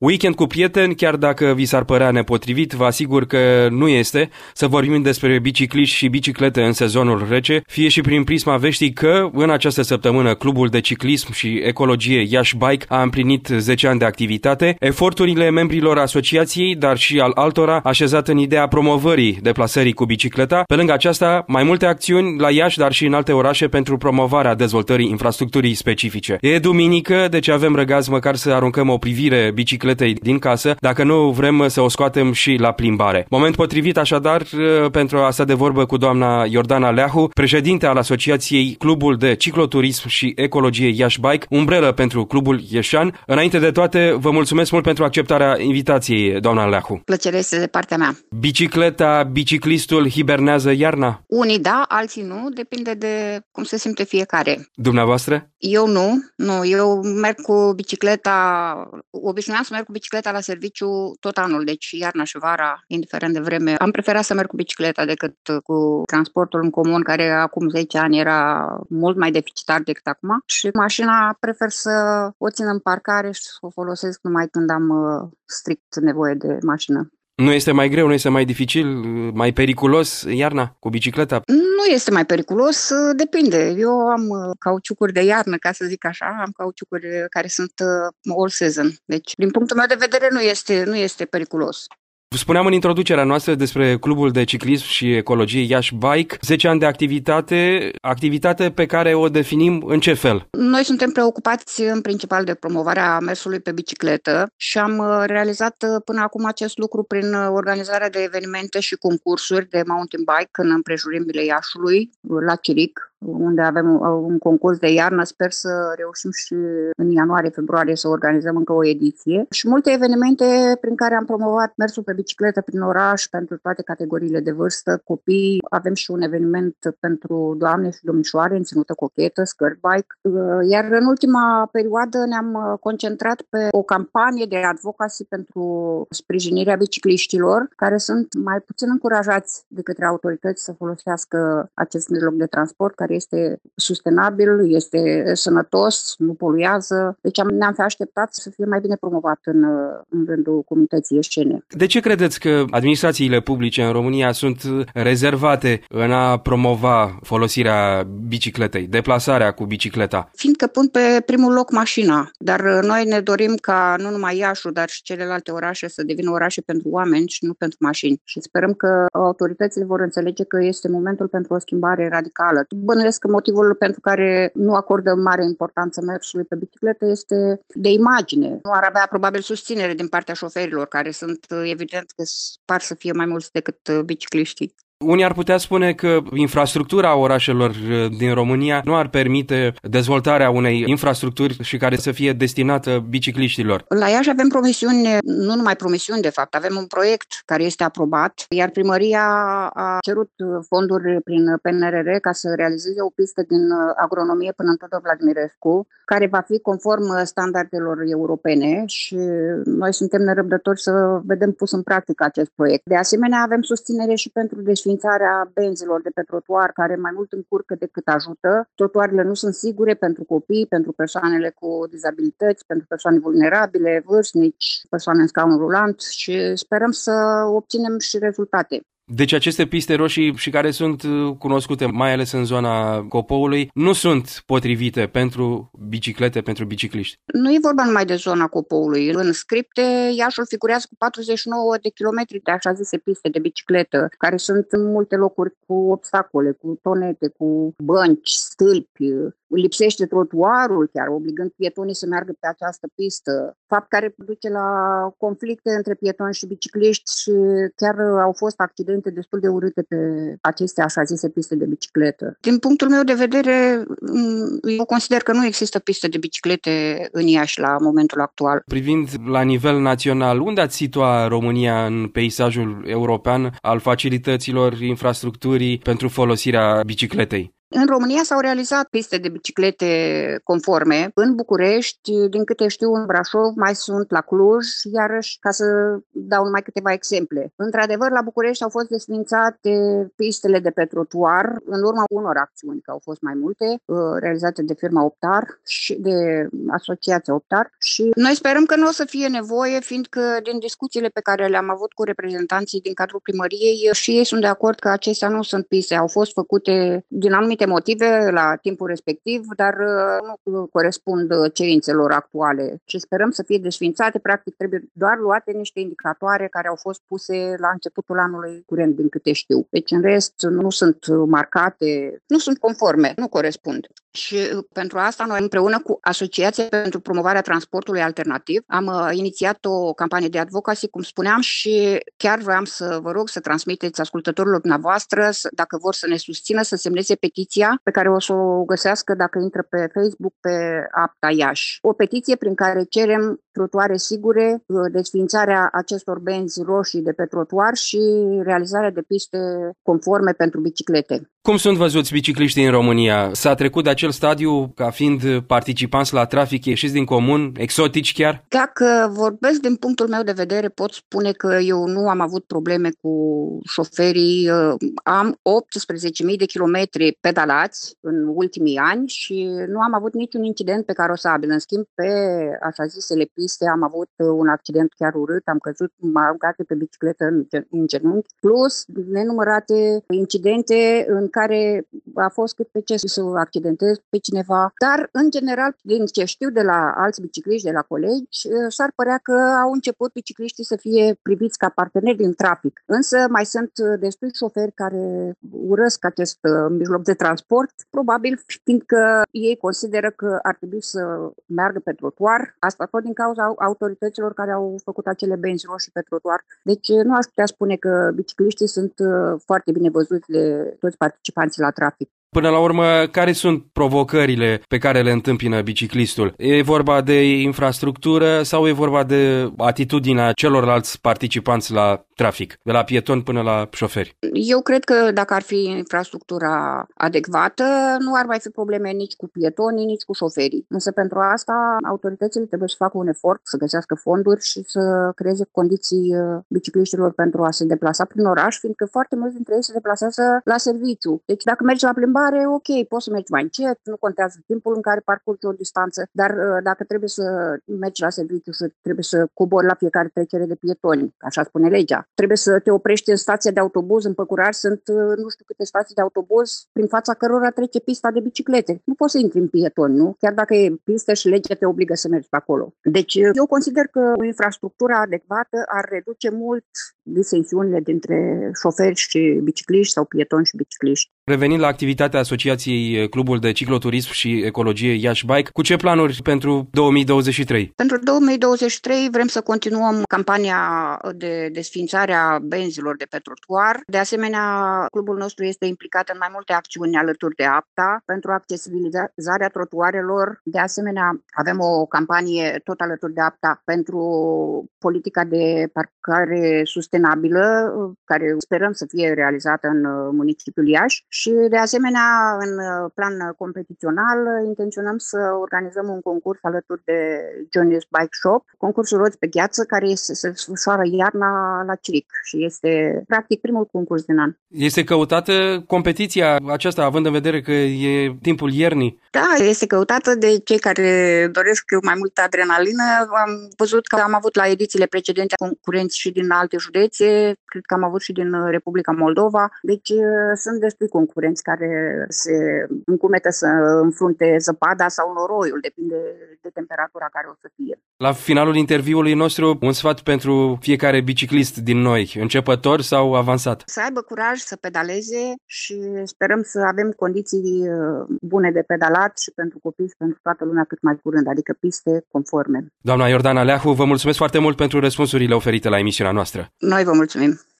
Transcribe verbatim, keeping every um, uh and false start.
Weekend cu prieteni, chiar dacă vi s-ar părea nepotrivit, vă asigur că nu este să vorbim despre bicicliști și biciclete în sezonul rece, fie și prin prisma veștii că în această săptămână Clubul de Ciclism și Ecologie Iași Bike a împlinit zece ani de activitate, eforturile membrilor asociației, dar și al altora, așezat în ideea promovării deplasării cu bicicleta. Pe lângă aceasta, mai multe acțiuni la Iași, dar și în alte orașe pentru promovarea dezvoltării infrastructurii specifice. E duminică, deci avem răgaz măcar să aruncăm o privire bicicletei din casă, dacă nu vrem să o scoatem și la plimbare. Moment potrivit așadar pentru a sta de vorbă cu doamna Iordana Leahu, președinte al Asociației Clubul de Cicloturism și Ecologie Iași Bike, umbrelă pentru Clubul Ieșan. Înainte de toate, vă mulțumesc mult pentru acceptarea invitației, doamna Leahu. Plăcere este de partea mea. Bicicleta, biciclistul hibernează iarna? Unii da, alții nu, depinde de cum se simte fiecare. Dumneavoastră? Eu nu, nu, eu merg cu bicicleta, obișnuiam să merg cu bicicleta la serviciu tot anul, deci iarna și vara, indiferent de vreme. Am preferat să merg cu bicicleta decât cu transportul în comun, care acum zece ani era mult mai deficitar decât acum, și mașina prefer să o țin în parcare și să o folosesc numai când am uh, strict nevoie de mașină. Nu este mai greu, nu este mai dificil, mai periculos iarna cu bicicleta? Nu este mai periculos, depinde. Eu am cauciucuri de iarnă, ca să zic așa, am cauciucuri care sunt all season. Deci, din punctul meu de vedere, nu este, nu este periculos. Spuneam în introducerea noastră despre Clubul de Ciclism și Ecologie Iași Bike, zece ani de activitate, activitate pe care o definim în ce fel? Noi suntem preocupați în principal de promovarea mersului pe bicicletă și am realizat până acum acest lucru prin organizarea de evenimente și concursuri de mountain bike în împrejurimile Iașului, la Chiric, unde avem un concurs de iarnă. Sper să reușim și în ianuarie-februarie să organizăm încă o ediție. Și multe evenimente prin care am promovat mersul pe bicicletă prin oraș pentru toate categoriile de vârstă, copii. Avem și un eveniment pentru doamne și domnișoare în ținută cochetă, skirt bike. Iar în ultima perioadă ne-am concentrat pe o campanie de advocacy pentru sprijinirea bicicliștilor, care sunt mai puțin încurajați de către autorități să folosească acest mijloc de transport, care este sustenabil, este sănătos, nu poluează. Deci am, ne-am fi așteptat să fie mai bine promovat în, în rândul comunității ieșene. De ce credeți că administrațiile publice în România sunt rezervate în a promova folosirea bicicletei, deplasarea cu bicicleta? Fiindcă pun pe primul loc mașina, dar noi ne dorim ca nu numai Iașul, dar și celelalte orașe să devină orașe pentru oameni și nu pentru mașini. Și sperăm că autoritățile vor înțelege că este momentul pentru o schimbare radicală. Bănuiesc că motivul pentru care nu acordă mare importanță mersului pe bicicletă este de imagine. Nu ar avea probabil susținere din partea șoferilor, care sunt evident că par să fie mai mulți decât bicicliștii. Unii ar putea spune că infrastructura orașelor din România nu ar permite dezvoltarea unei infrastructuri și care să fie destinată bicicliștilor. La Iași avem promisiuni, nu numai promisiuni de fapt, avem un proiect care este aprobat, iar primăria a cerut fonduri prin P N R R ca să realizeze o pistă din agronomie până în Tudor Vladimirescu, care va fi conform standardelor europene și noi suntem nerăbdători să vedem pus în practică acest proiect. De asemenea, avem susținere și pentru desfințarea benzilor de pe trotuar, care mai mult încurcă decât ajută. Trotuarele nu sunt sigure pentru copii, pentru persoanele cu dizabilități, pentru persoane vulnerabile, vârstnici, persoane în scaun rulant și sperăm să obținem și rezultate. Deci aceste piste roșii și care sunt cunoscute mai ales în zona Copoului nu sunt potrivite pentru biciclete, pentru bicicliști. Nu e vorba numai de zona Copoului. În scripte, Iașul figurează cu patruzeci și nouă de kilometri de așa zise piste de bicicletă, care sunt în multe locuri cu obstacole, cu tonete, cu bănci, stâlpi. Lipsește trotuarul, chiar obligând pietonii să meargă pe această pistă, fapt care duce la conflicte între pietoni și bicicliști și chiar au fost accidente destul de urâte pe aceste așa zise piste de bicicletă. Din punctul meu de vedere, eu consider că nu există piste de biciclete în Iași la momentul actual. Privind la nivel național, unde ați situa România în peisajul european al facilităților infrastructurii pentru folosirea bicicletei? În România s-au realizat piste de biciclete conforme. În București, din câte știu, în Brașov mai sunt, la Cluj, iarăși, ca să dau numai câteva exemple. Într-adevăr, la București au fost desființate pistele de pe trotuar, în urma unor acțiuni, că au fost mai multe, realizate de firma Optar și de asociația Optar. Și noi sperăm că nu o să fie nevoie, fiindcă din discuțiile pe care le-am avut cu reprezentanții din cadrul primăriei, și ei sunt de acord că acestea nu sunt piste, au fost făcute din anumite motive la timpul respectiv, dar nu corespund cerințelor actuale. Și sperăm să fie desființate, practic trebuie doar luate niște indicatoare care au fost puse la începutul anului curent, din câte știu. Deci în rest nu sunt marcate, nu sunt conforme, nu corespund. Și pentru asta noi împreună cu Asociația pentru Promovarea Transportului Alternativ am inițiat o campanie de advocacy, cum spuneam, și chiar vreau să vă rog să transmiteți ascultătorilor dumneavoastră, dacă vor să ne susțină, să semneze petiția pe care o să o găsească dacă intră pe Facebook, pe APTA Iași. O petiție prin care cerem trotuare sigure, desființarea acestor benzi roșii de pe trotuar și realizarea de piste conforme pentru biciclete. Cum sunt văzuți bicicliștii în România? S-a trecut de acel stadiu ca fiind participanți la trafic ieșiți din comun, exotici chiar? Dacă vorbesc din punctul meu de vedere, pot spune că eu nu am avut probleme cu șoferii. Am optsprezece mii de kilometri pedalați în ultimii ani și nu am avut niciun incident pe carosabil. În schimb, pe așa zisele piste am avut un accident chiar urât, am căzut, m-am aruncat pe bicicletă în genunchi, plus nenumărate incidente în care a fost cât pe ce să accidentez pe cineva. Dar, în general, din ce știu de la alți bicicliști, de la colegi, s-ar părea că au început bicicliștii să fie priviți ca parteneri din trafic. Însă mai sunt destui șoferi care urăsc acest mijloc de transport, probabil fiindcă ei consideră că ar trebui să meargă pe trotuar, asta tot din cauza autorităților care au făcut acele benzi roșii pe trotuar. Deci nu aș putea spune că bicicliștii sunt foarte bine văzuți de toți participanții la trafic. Până la urmă, care sunt provocările pe care le întâmpină biciclistul? E vorba de infrastructură sau e vorba de atitudinea celorlalți participanți la trafic, de la pietoni până la șoferi? Eu cred că dacă ar fi infrastructura adecvată, nu ar mai fi probleme nici cu pietonii, nici cu șoferii. Însă pentru asta autoritățile trebuie să facă un efort, să găsească fonduri și să creeze condiții bicicliștilor pentru a se deplasa prin oraș, fiindcă foarte mulți dintre ei se deplasează la serviciu. Deci dacă mergi la plimbare, ok, poți să mergi mai încet, nu contează timpul în care parcurgi o distanță, dar dacă trebuie să mergi la serviciu și trebuie să cobori la fiecare trecere de pietoni, așa spune legea, trebuie să te oprești în stația de autobuz, în Păcurari sunt nu știu câte stații de autobuz prin fața cărora trece pista de biciclete. Nu poți să intri în pietoni, nu? Chiar dacă e pistă și legea te obligă să mergi pe acolo. Deci eu consider că o infrastructură adecvată ar reduce mult disensiunile dintre șoferi și bicicliști sau pietoni și bicicliști. Revenind la activitatea Asociației Clubul de Cicloturism și Ecologie Iași Bike, cu ce planuri pentru două mii douăzeci și trei? Pentru două mii douăzeci și trei vrem să continuăm campania de desființare a benzilor de pe trotuar. De asemenea, clubul nostru este implicat în mai multe acțiuni alături de APTA pentru accesibilizarea trotuarelor. De asemenea, avem o campanie tot alături de APTA pentru politica de parcare sustenabilă, care sperăm să fie realizată în municipiul Iași. Și, de asemenea, în plan competițional, intenționăm să organizăm un concurs alături de Johnny's Bike Shop, concursul roți pe gheață, care se desfășoară iarna la Ciric și este, practic, primul concurs din an. Este căutată competiția aceasta, având în vedere că e timpul iernii? Da, este căutată de cei care doresc mai multă adrenalină. Am văzut că am avut la edițiile precedente concurenți și din alte județe, cred că am avut și din Republica Moldova, deci sunt destui concurenți care se încumetă să înfrunte zăpada sau noroiul, depinde de temperatura care o să fie. La finalul interviului nostru, un sfat pentru fiecare biciclist din noi, începător sau avansat? Să aibă curaj să pedaleze și sperăm să avem condiții bune de pedalat și pentru copii și pentru toată lumea cât mai curând, adică piste conforme. Doamna Iordana Leahu, vă mulțumesc foarte mult pentru răspunsurile oferite la emisiunea noastră. Noi vă mulțumim.